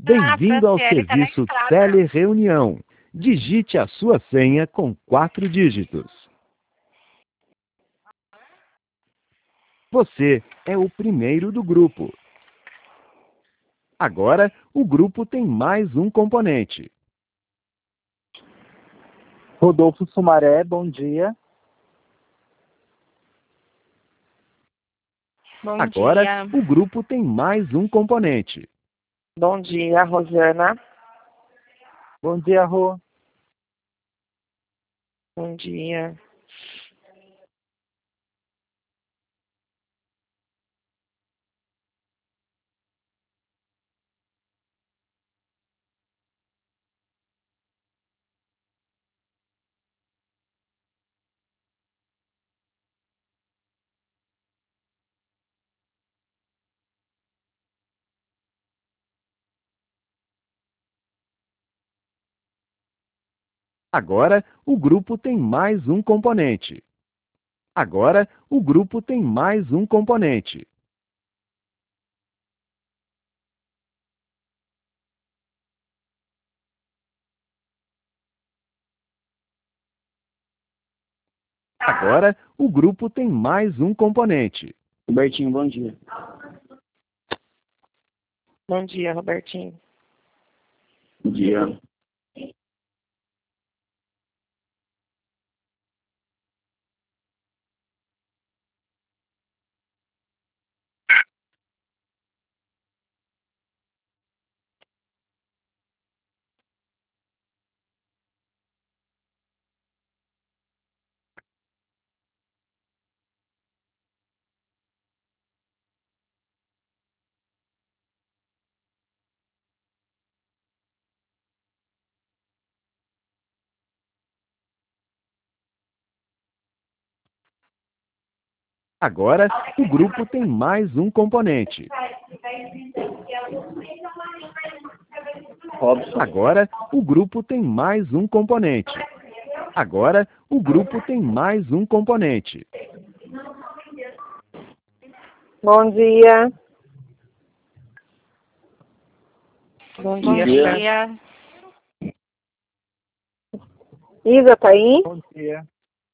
Bem-vindo ao Franciele, tá na serviço estrada. Telereunião. Digite a sua senha com 4 dígitos. Você é o primeiro do grupo. Agora, o grupo tem mais um componente. Rodolfo Sumaré, bom dia. Bom Agora, dia. o grupo tem mais um componente. Bom dia, Rosana. Bom dia, Rô. Bom dia. Agora, o grupo tem mais um componente. Agora, o grupo tem mais um componente. Agora, o grupo tem mais um componente. Robertinho, bom dia. Bom dia, Robertinho. Bom dia. Agora, o grupo tem mais um componente. Robson. Agora, o grupo tem mais um componente. Agora, o grupo tem mais um componente. Bom dia. Bom Bom dia. dia. Isa, tá aí? Bom dia.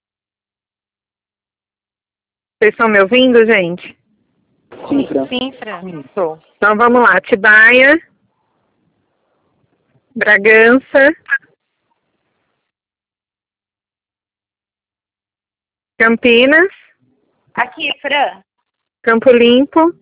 Vocês estão me ouvindo, gente? Sim, Fran. Sim, Fran. Tô. Então vamos lá. Atibaia, Bragança, Campinas, Aqui, Fran. Campo Limpo,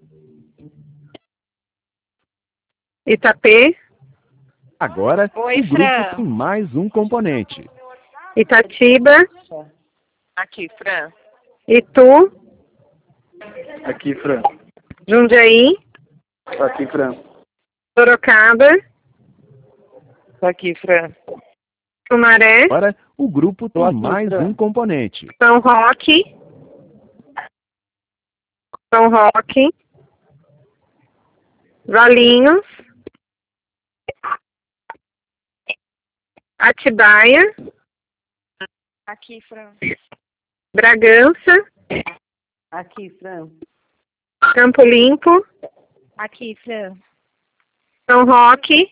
Itapê, Agora, Oi, o grupo Fran. tem mais um componente. Itatiba, aqui, Fran. Itu, Aqui, Fran. Jundiaí, Aqui, Fran. Sorocaba, Aqui, Fran. Sumaré, Agora, o grupo Tô tem aqui, mais Fran. um componente. São Roque, Valinhos, Atibaia, Aqui, Fran. Bragança, Aqui, Fran. Campo Limpo, Aqui, Fran. São Roque.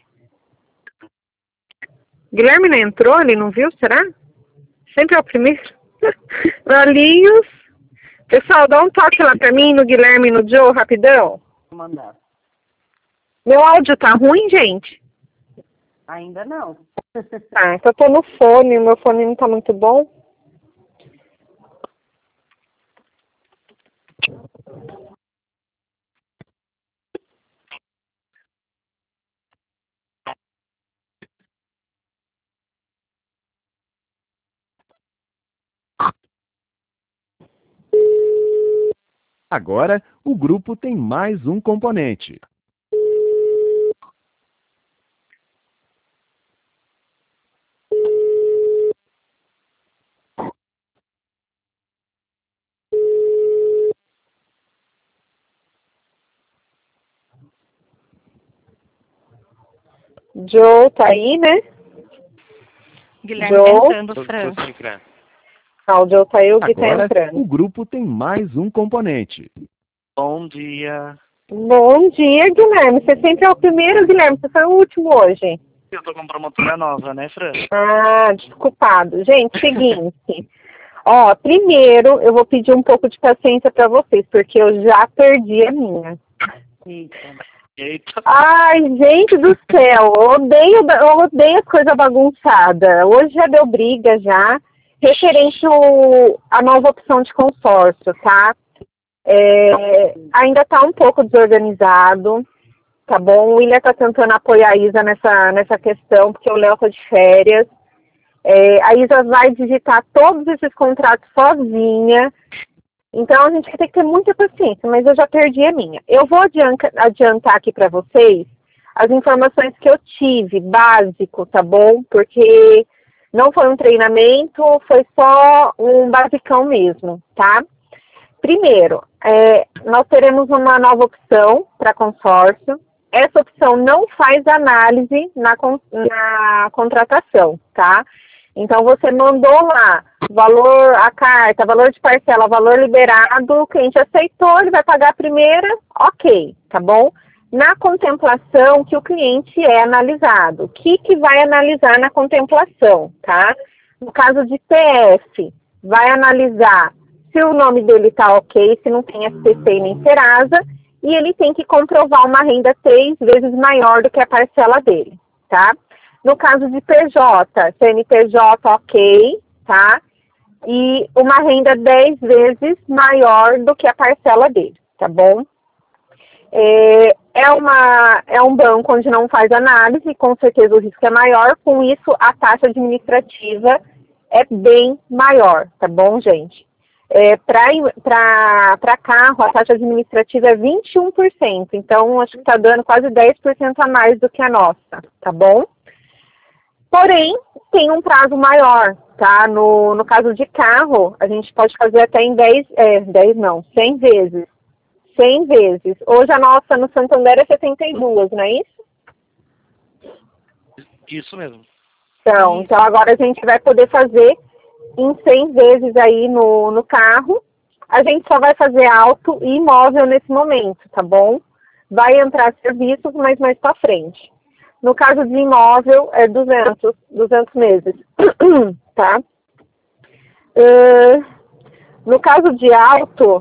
Guilherme não entrou? Ele não viu? Será? Sempre é o primeiro. Valinhos. Pessoal, dá um toque lá pra mim, no Guilherme e no Joe, rapidão. Vou mandar. Meu áudio tá ruim, gente? Ainda não. Tá, então eu tô no fone, o meu fone não tá muito bom. Agora, o grupo tem mais um componente. Joe tá aí, né? Guilherme Joe? tentando, Fran. Sim, Fran. Ah, o Joe tá aí, o Gui tá Agora, entrando. o grupo tem mais um componente. Bom dia. Bom dia, Guilherme. Você sempre é o primeiro, Guilherme. Você foi o último hoje. Eu tô com promotora nova, né, Fran? Ah, desculpado. Gente, seguinte. Ó, primeiro eu vou pedir um pouco de paciência para vocês, porque eu já perdi a minha. Eita. Ai, gente do céu, eu odeio coisa bagunçada. Hoje já deu briga já, referente à nova opção de consórcio, tá? Ainda tá um pouco desorganizado, tá bom? O William tá tentando apoiar a Isa nessa questão, porque o Léo tá de férias. A Isa vai digitar todos esses contratos sozinha. Então, a gente vai ter que ter muita paciência, mas eu já perdi a minha. Eu vou adiantar aqui para vocês as informações que eu tive, básico, tá bom? Porque não foi um treinamento, foi só um basicão mesmo, tá? Primeiro, nós teremos uma nova opção para consórcio. Essa opção não faz análise na contratação, tá? Então, você mandou lá valor, a carta, valor de parcela, valor liberado, o cliente aceitou, ele vai pagar a primeira, ok, tá bom? Na contemplação, que o cliente é analisado. O que vai analisar na contemplação, tá? No caso de PF, vai analisar se o nome dele tá ok, se não tem SPC nem Serasa, e ele tem que comprovar uma renda 3 vezes maior do que a parcela dele, tá? No caso de PJ, CNPJ ok, tá? E uma renda 10 vezes maior do que a parcela dele, tá bom? É um banco onde não faz análise, com certeza o risco é maior, com isso a taxa administrativa é bem maior, tá bom, gente? Para carro, a taxa administrativa é 21%, então acho que está dando quase 10% a mais do que a nossa, tá bom? Porém, tem um prazo maior, tá? No caso de carro, a gente pode fazer até em 100 vezes. 100 vezes. Hoje a nossa no Santander é 72, não é isso? Isso mesmo. Então agora a gente vai poder fazer em 100 vezes aí no carro. A gente só vai fazer auto e imóvel nesse momento, tá bom? Vai entrar serviços, mas mais pra frente. No caso de imóvel, é 200 meses, tá? No caso de auto,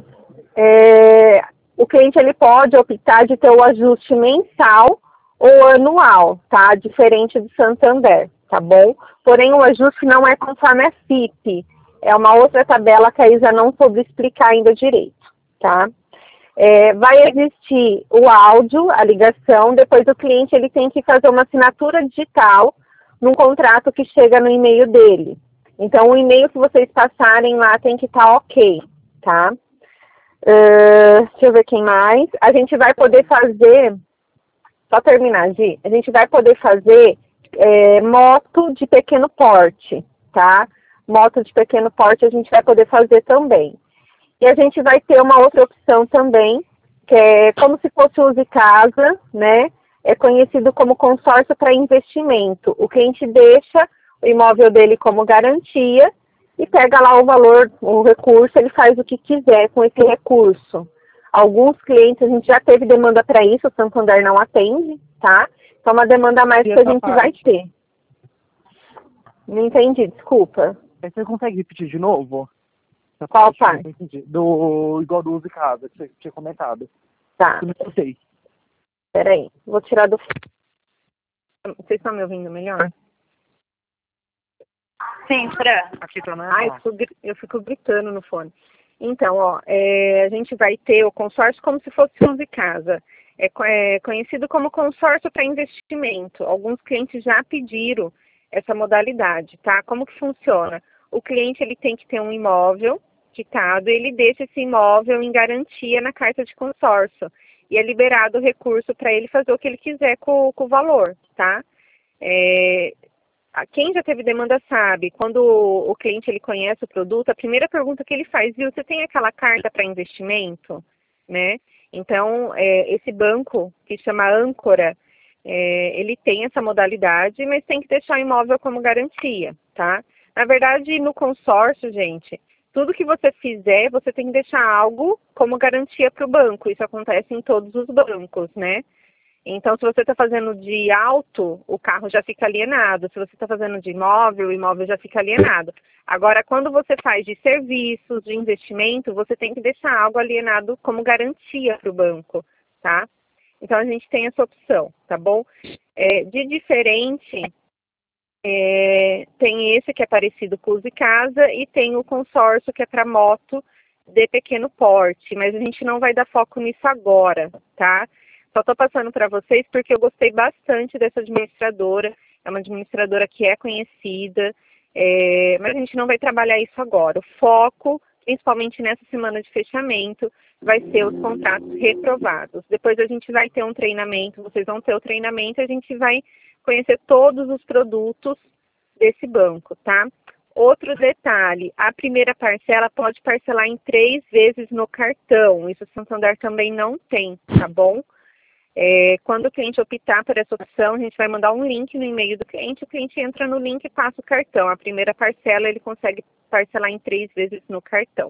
o cliente ele pode optar de ter o ajuste mensal ou anual, tá? Diferente do Santander, tá bom? Porém, o ajuste não é conforme a FIP. É uma outra tabela que a Isa não soube explicar ainda direito, tá? Vai existir o áudio, a ligação, depois o cliente ele tem que fazer uma assinatura digital num contrato que chega no e-mail dele. Então, o e-mail que vocês passarem lá tem que estar ok, tá? Deixa eu ver quem mais. A gente vai poder fazer, só terminar, Gi, a gente vai poder fazer moto de pequeno porte, tá? Moto de pequeno porte a gente vai poder fazer também. E a gente vai ter uma outra opção também, que é como se fosse o Use Casa, né? É conhecido como consórcio para investimento. O cliente deixa o imóvel dele como garantia e pega lá o valor, o recurso, ele faz o que quiser com esse recurso. Alguns clientes, a gente já teve demanda para isso, o Santander não atende, tá? Então, uma demanda a mais que a gente vai ter. Não entendi, desculpa. Você consegue repetir de novo? Qual parte? Igual do Use Casa, que você tinha comentado. Tá. Eu não sei. Peraí, vou tirar do... Vocês estão me ouvindo melhor? Sim, Fran. Aqui tá na... Eu fico gritando no fone. Então, ó, a gente vai ter o consórcio como se fosse Use Casa. É conhecido como consórcio para investimento. Alguns clientes já pediram essa modalidade, tá? Como que funciona? O cliente ele tem que ter um imóvel quitado, ele deixa esse imóvel em garantia na carta de consórcio e é liberado o recurso para ele fazer o que ele quiser com o valor, tá? Quem já teve demanda sabe, quando o cliente ele conhece o produto, a primeira pergunta que ele faz, viu, você tem aquela carta para investimento, né? Então, esse banco que chama Âncora, ele tem essa modalidade, mas tem que deixar o imóvel como garantia, tá? Na verdade, no consórcio, gente, tudo que você fizer, você tem que deixar algo como garantia para o banco. Isso acontece em todos os bancos, né? Então, se você está fazendo de auto, o carro já fica alienado. Se você está fazendo de imóvel, o imóvel já fica alienado. Agora, quando você faz de serviços, de investimento, você tem que deixar algo alienado como garantia para o banco, tá? Então, a gente tem essa opção, tá bom? De diferente, tem esse que é parecido com o Use Casa e tem o consórcio que é para moto de pequeno porte, mas a gente não vai dar foco nisso agora, tá? Só estou passando para vocês porque eu gostei bastante dessa administradora. É uma administradora que é conhecida, mas a gente não vai trabalhar isso agora. O foco, principalmente nessa semana de fechamento, vai ser os contratos reprovados. Depois a gente vai ter um treinamento, vocês vão ter o treinamento, a gente vai conhecer todos os produtos desse banco, tá? Outro detalhe, a primeira parcela pode parcelar em 3 vezes no cartão. Isso o Santander também não tem, tá bom? Quando o cliente optar por essa opção, a gente vai mandar um link no e-mail do cliente, o cliente entra no link e passa o cartão. A primeira parcela ele consegue parcelar em 3 vezes no cartão.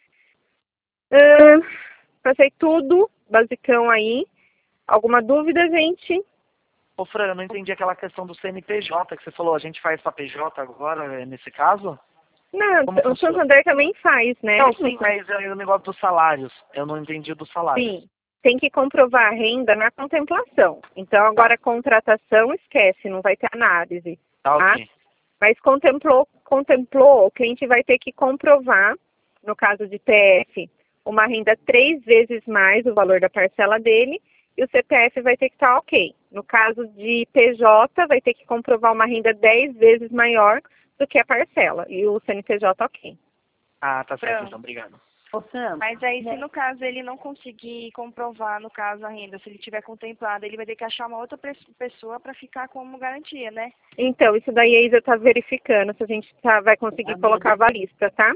Passei tudo, basicão aí. Alguma dúvida, gente? Ô, Fran, eu não entendi aquela questão do CNPJ que você falou. A gente faz para PJ agora, nesse caso? Não, Como o funciona? Santander também faz, né? Não, sim, mas o negócio dos salários. Eu não entendi dos salários. Sim, tem que comprovar a renda na contemplação. Então, agora a contratação, esquece, não vai ter análise. Tá, Tá? ok. Mas contemplou, o cliente vai ter que comprovar, no caso de TF, uma renda 3 vezes mais o valor da parcela dele e o CPF vai ter que estar ok. No caso de PJ, vai ter que comprovar uma renda 10 vezes maior do que a parcela e o CNPJ ok. Ah, tá certo, Pronto. então, obrigado. Ô, Sam, Mas aí, se no caso ele não conseguir comprovar, no caso, a renda, se ele tiver contemplado, ele vai ter que achar uma outra pessoa para ficar como garantia, né? Então, isso daí a Isa está verificando se a gente vai conseguir colocar a valista, tá?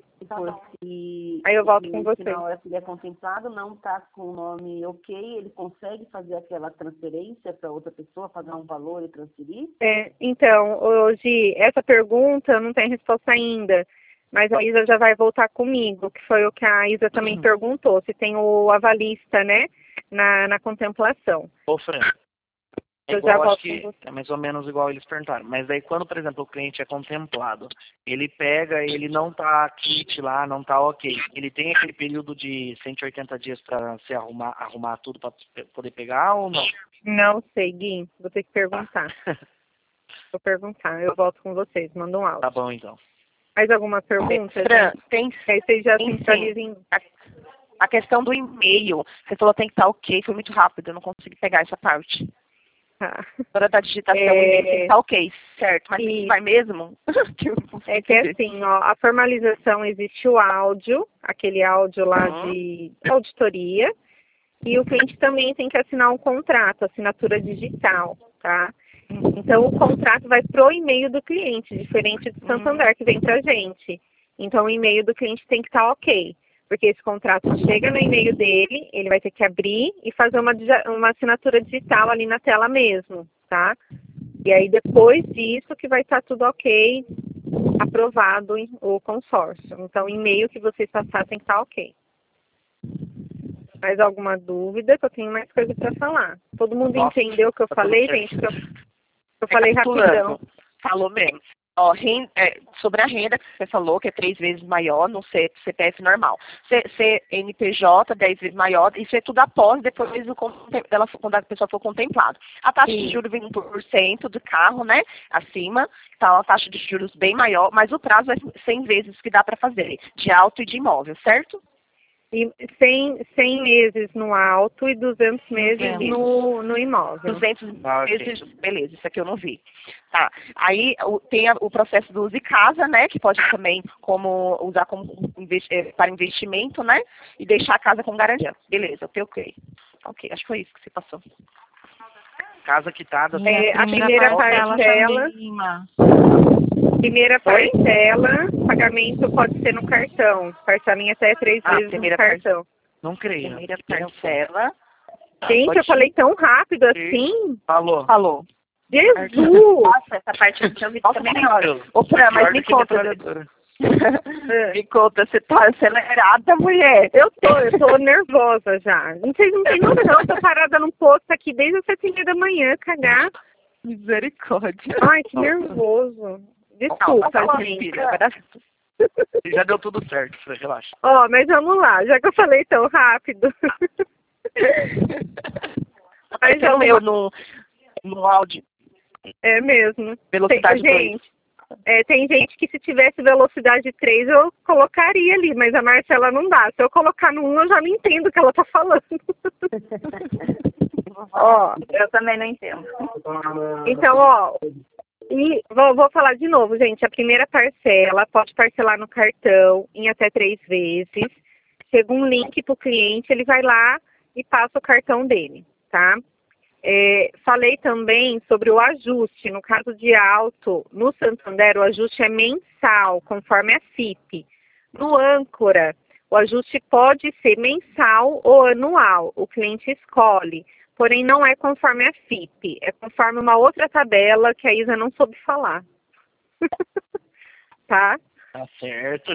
se Aí eu volto com se você. na hora que ele é contemplado, não está com o nome ok, ele consegue fazer aquela transferência para outra pessoa, pagar um valor e transferir? Então, hoje, essa pergunta não tem resposta ainda. Mas a Isa já vai voltar comigo, que foi o que a Isa também perguntou, se tem o avalista, né, na contemplação. Ô, Fran, Eu igual, já acho volto que com você. é mais ou menos igual eles perguntaram. Mas daí quando, por exemplo, o cliente é contemplado, ele pega, ele não tá kit lá, não tá ok. Ele tem aquele período de 180 dias para se arrumar tudo para poder pegar ou não? Não sei, Gui, vou ter que perguntar. Vou perguntar, eu volto com vocês, manda um áudio. Tá bom, então. Mais alguma pergunta, Fran, gente? tem Aí vocês já sim. centralizem. a questão do e-mail. Você falou que tem que estar ok, foi muito rápido, eu não consegui pegar essa parte. Tá. Na hora da digitação, o e-mail tem que estar ok, certo? Mas E- vai mesmo? É que assim, ó, a formalização existe o áudio, aquele áudio lá de auditoria, e o cliente também tem que assinar um contrato, assinatura digital, tá? Então, o contrato vai pro e-mail do cliente, diferente do Santander, que vem pra gente. Então, o e-mail do cliente tem que estar ok, porque esse contrato chega no e-mail dele, ele vai ter que abrir e fazer uma assinatura digital ali na tela mesmo, tá? E aí, depois disso, que vai estar tudo ok, aprovado o consórcio. Então, o e-mail que vocês passaram tem que estar ok. Mais alguma dúvida? Que eu tenho mais coisa para falar. Todo mundo Nossa, entendeu o que eu tá tudo falei, certo. gente? Eu falei rapidão. Falou mesmo. Ó, sobre a renda que você falou, que é 3 vezes maior no CPF normal. CNPJ, 10 vezes maior, isso é tudo após, depois quando a pessoa for contemplada. A taxa de juros vem 1% do carro, né, acima, tá uma taxa de juros bem maior, mas o prazo é 100 vezes que dá para fazer, de auto e de imóvel, certo? E 100 meses no auto e 200 meses no imóvel. 200 ok. meses, beleza, isso aqui eu não vi. Tá. Aí tem o processo do Use Casa, né, que pode também usar para investimento, né, e deixar a casa com garantia. Beleza, ok. Ok, acho que foi isso que você passou. Casa quitada. A primeira parcela, pagamento pode ser no cartão. Parcelinha até 3 vezes no cartão. Não creio. Primeira parcela. Gente, eu falei tão rápido assim. Falou. Jesus! Nossa, essa parte eu não tinha ouvido também. Ô, Fran, mas me conta. Me conta, você tá acelerada, mulher. Eu tô nervosa já. Vocês não têm noção, tô parada num posto aqui desde as 7h30 da manhã, cagar. Misericórdia. Ai, que nervoso. Desculpa, Calma, gente. filha, vai dar- Já deu tudo certo, Fran, relaxa. Ó, mas vamos lá, já que eu falei tão rápido. Mas Apareceu o meu no áudio. É mesmo. Velocidade Gente, tem gente que se tivesse velocidade 3 eu colocaria ali, mas a Marcela não dá. Se eu colocar no 1 eu já não entendo o que ela tá falando. Ó, Eu também não entendo. então, ó, e vou falar de novo, gente. A primeira parcela pode parcelar no cartão em até 3 vezes. Chega um link pro cliente, ele vai lá e passa o cartão dele, tá? Falei também sobre o ajuste. No caso de auto, no Santander, o ajuste é mensal, conforme a FIP. No Âncora, o ajuste pode ser mensal ou anual. O cliente escolhe. Porém, não é conforme a FIP. É conforme uma outra tabela que a Isa não soube falar. Tá? Tá certo.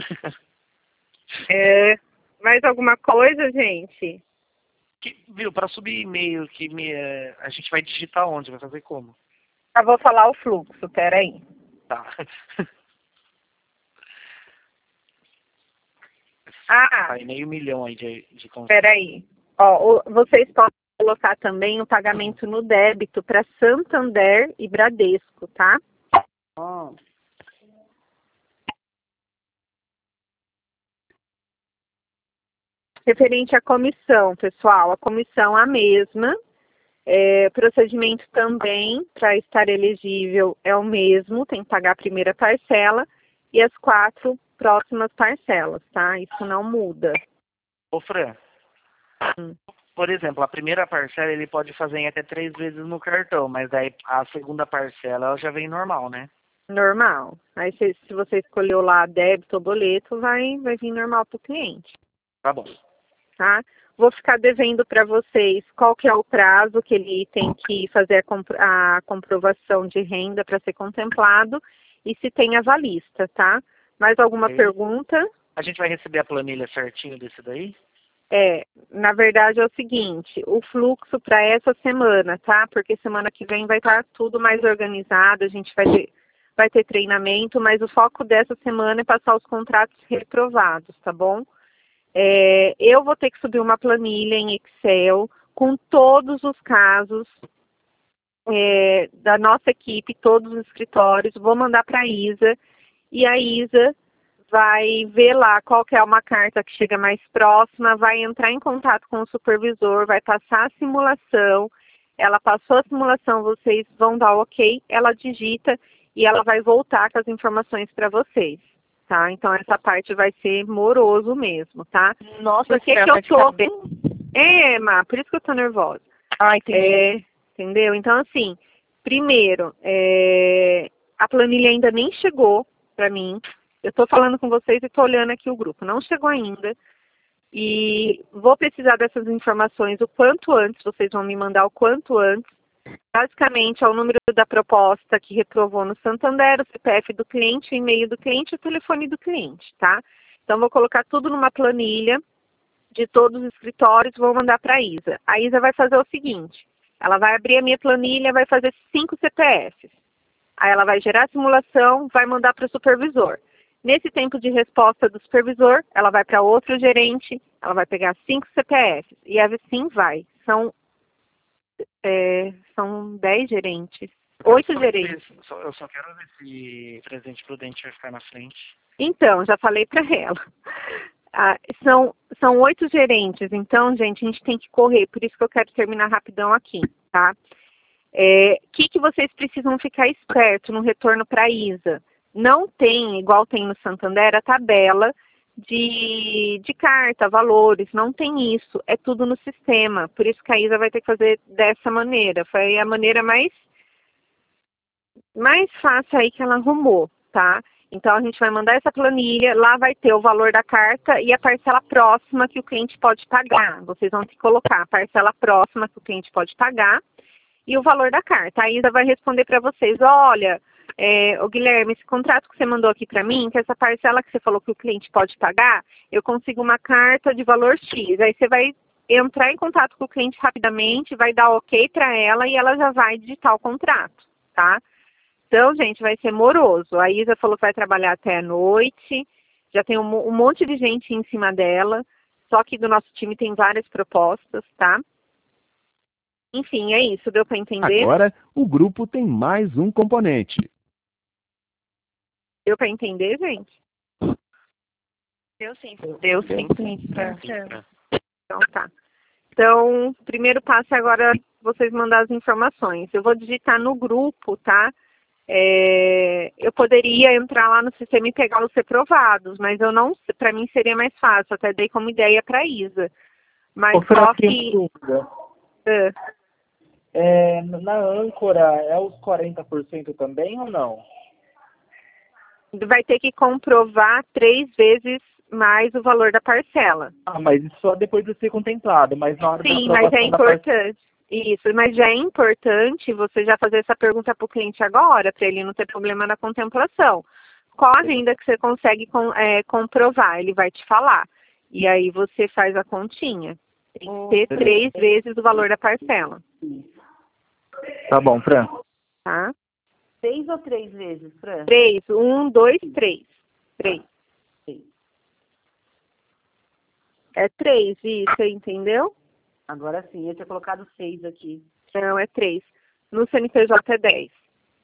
Mais alguma coisa, gente? Viu, para subir e-mail, a gente vai digitar onde? Vai fazer como? Eu vou falar o fluxo, peraí. Tá. Sai meio milhão aí de Peraí. Ó, vocês podem colocar também o pagamento no débito para Santander e Bradesco, tá? Ó, Referente à comissão, pessoal, a comissão é a mesma. Procedimento também, para estar elegível, é o mesmo, tem que pagar a primeira parcela e as 4 próximas parcelas, tá? Isso não muda. Ô, Fran, por exemplo, a primeira parcela ele pode fazer em até 3 vezes no cartão, mas daí a segunda parcela ela já vem normal, né? Normal. Aí se você escolheu lá débito ou boleto, vai vir normal para o cliente. Tá bom. Tá? Vou ficar devendo para vocês qual que é o prazo que ele tem que fazer a comprovação de renda para ser contemplado e se tem avalista, tá? Mais alguma pergunta? A gente vai receber a planilha certinho desse daí? Na verdade é o seguinte, o fluxo para essa semana, tá? Porque semana que vem vai estar tudo mais organizado, a gente vai ter treinamento, mas o foco dessa semana é passar os contratos reprovados, tá bom? Eu vou ter que subir uma planilha em Excel com todos os casos da nossa equipe, todos os escritórios, vou mandar para a Isa e a Isa vai ver lá qual que é uma carta que chega mais próxima, vai entrar em contato com o supervisor, vai passar a simulação, ela passou a simulação, vocês vão dar o ok, ela digita e ela vai voltar com as informações para vocês. Tá? Então, essa parte vai ser moroso mesmo, tá? Nossa, por que eu tô... Má, por isso que eu tô nervosa. Entendi. Entendeu? Então, assim, primeiro, a planilha ainda nem chegou para mim. Eu tô falando com vocês e tô olhando aqui o grupo. Não chegou ainda. E vou precisar dessas informações o quanto antes. Vocês vão me mandar o quanto antes. Basicamente, é o número da proposta que reprovou no Santander, o CPF do cliente, o e-mail do cliente e o telefone do cliente, tá? Então, vou colocar tudo numa planilha de todos os escritórios, vou mandar para a Isa. A Isa vai fazer o seguinte, ela vai abrir a minha planilha, vai fazer 5 CPFs. Aí ela vai gerar a simulação, vai mandar para o supervisor. Nesse tempo de resposta do supervisor, ela vai para outro gerente, ela vai pegar 5 CPFs. E assim vai. São 10 gerentes. 8 gerentes. Eu só quero ver se Presidente Prudente vai ficar na frente. Então, já falei para ela. São 8 gerentes. Então, gente, a gente tem que correr. Por isso que eu quero terminar rapidão aqui, tá? Que vocês precisam ficar esperto no retorno para a Isa? Não tem, igual tem no Santander, a tabela de carta, valores, não tem isso, é tudo no sistema, por isso que a Isa vai ter que fazer dessa maneira, foi a maneira mais fácil aí que ela arrumou, tá? Então a gente vai mandar essa planilha, lá vai ter o valor da carta e a parcela próxima que o cliente pode pagar, vocês vão ter que colocar a parcela próxima que o cliente pode pagar e o valor da carta. A Isa vai responder para vocês, olha, Ô Guilherme, esse contrato que você mandou aqui para mim, que essa parcela que você falou que o cliente pode pagar, eu consigo uma carta de valor X. Aí você vai entrar em contato com o cliente rapidamente, vai dar ok para ela e ela já vai digitar o contrato, tá? Então, gente, vai ser moroso. A Isa falou que vai trabalhar até a noite, já tem um monte de gente em cima dela, só que do nosso time tem várias propostas, tá? Enfim, é isso, deu para entender? Agora, o grupo tem mais um componente. Deu para entender, gente? Deu sim. Deu sim. Então tá. Então, o primeiro passo é agora vocês mandar as informações. Eu vou digitar no grupo, tá? Eu poderia entrar lá no sistema e pegar os reprovados, mas eu não, para mim seria mais fácil, até dei como ideia para a Isa. Mas só que... Na âncora, é os 40% também ou não? Vai ter que comprovar 3 vezes mais o valor da parcela. Mas isso só depois de ser contemplado, mas na hora Sim, da mas é aprovação da importante. Isso, mas já é importante você já fazer essa pergunta para o cliente agora, para ele não ter problema na contemplação. Qual a renda que você consegue comprovar? Ele vai te falar. E aí você faz a continha. Tem que ter 3 vezes o valor da parcela. Tá bom, Fran. Tá? 6 ou 3 vezes, Fran? 3. 1, 2, 3. 3. É 3, isso, entendeu? Agora sim, eu tinha colocado 6 aqui. Não, é 3. No CNPJ é 10.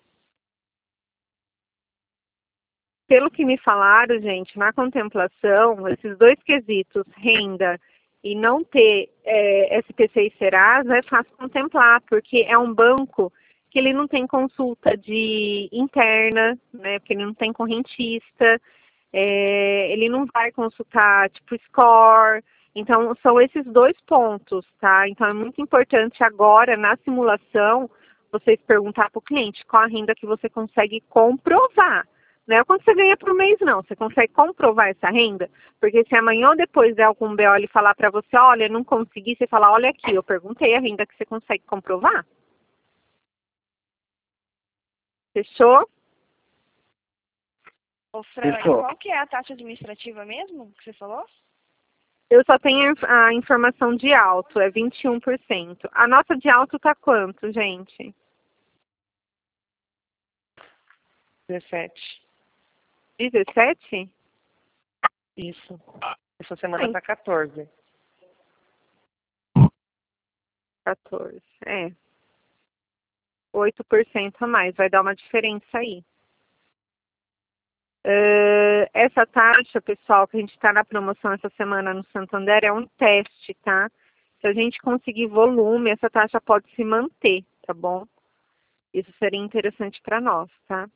Pelo que me falaram, gente, na contemplação, esses 2 quesitos, renda e não ter SPC e Serasa, é fácil contemplar, porque é um banco que ele não tem consulta interna, né, porque ele não tem correntista, ele não vai consultar, tipo, score. Então, são esses 2 pontos, tá? Então, é muito importante agora, na simulação, vocês perguntar para o cliente qual a renda que você consegue comprovar. Não é quanto você ganha por mês, não. Você consegue comprovar essa renda? Porque se amanhã ou depois der algum BO ele falar para você, olha, não consegui, você fala, olha aqui, eu perguntei a renda que você consegue comprovar. Fechou? Ô, Fran, e qual que é a taxa administrativa mesmo que você falou? Eu só tenho a informação de alto, é 21%. A nota de alto tá quanto, gente? 17. 17? Isso. Essa semana tá 14. 14, 8% a mais, vai dar uma diferença aí. Essa taxa, pessoal, que a gente está na promoção essa semana no Santander, é um teste, tá? Se a gente conseguir volume, essa taxa pode se manter, tá bom? Isso seria interessante para nós, tá?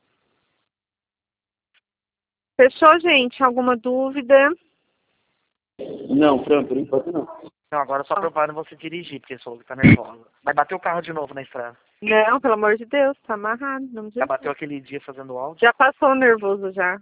Fechou, gente? Alguma dúvida? Não, Fran, por enquanto não. Não, agora só prepara você dirigir, porque você falou que tá nervosa. Vai bater o carro de novo na estrada. Não, pelo amor de Deus, tá amarrado. Já bateu aquele dia fazendo áudio? Já passou o nervoso, já.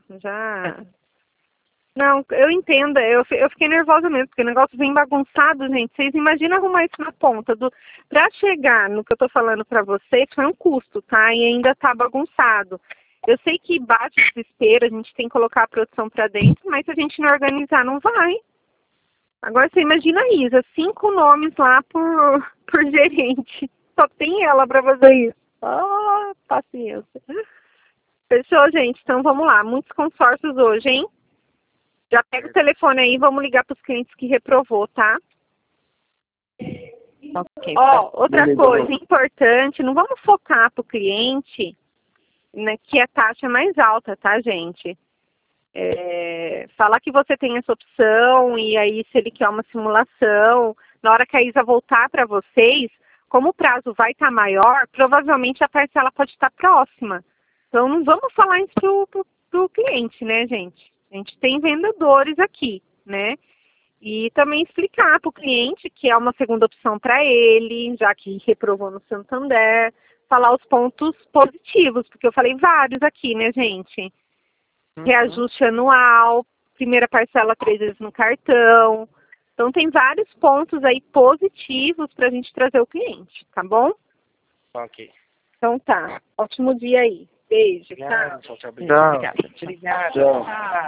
Não, eu entendo, eu fiquei nervosa mesmo, porque o negócio vem bagunçado, gente. Vocês imaginam arrumar isso na ponta. Pra chegar no que eu tô falando pra vocês, foi um custo, tá? E ainda tá bagunçado. Eu sei que bate desespero, a gente tem que colocar a produção pra dentro, mas se a gente não organizar, não vai. Agora você imagina a Isa, 5 nomes lá por gerente. Só tem ela pra fazer isso. Ah, paciência. Fechou, gente? Então vamos lá. Muitos consórcios hoje, hein? Já pega o telefone aí, vamos ligar para os clientes que reprovou, tá? Ok. Outra coisa importante, não vamos focar para o cliente, né, que a taxa é mais alta, tá, gente? Falar que você tem essa opção e aí se ele quer uma simulação, na hora que a Isa voltar para vocês, como o prazo vai estar maior, provavelmente a parcela pode estar próxima. Então não vamos falar isso pro cliente, né, gente? A gente tem vendedores aqui, né? E também explicar para o cliente que é uma segunda opção para ele, já que reprovou no Santander, falar os pontos positivos, porque eu falei vários aqui, né, gente? Reajuste anual, primeira parcela 3 vezes no cartão. Então tem vários pontos aí positivos para a gente trazer o cliente, tá bom? Ok. Então tá, ótimo dia aí. Beijo, Obrigado, tchau. tchau, tchau. Tchau. Obrigada. Obrigado. Tchau. Tchau.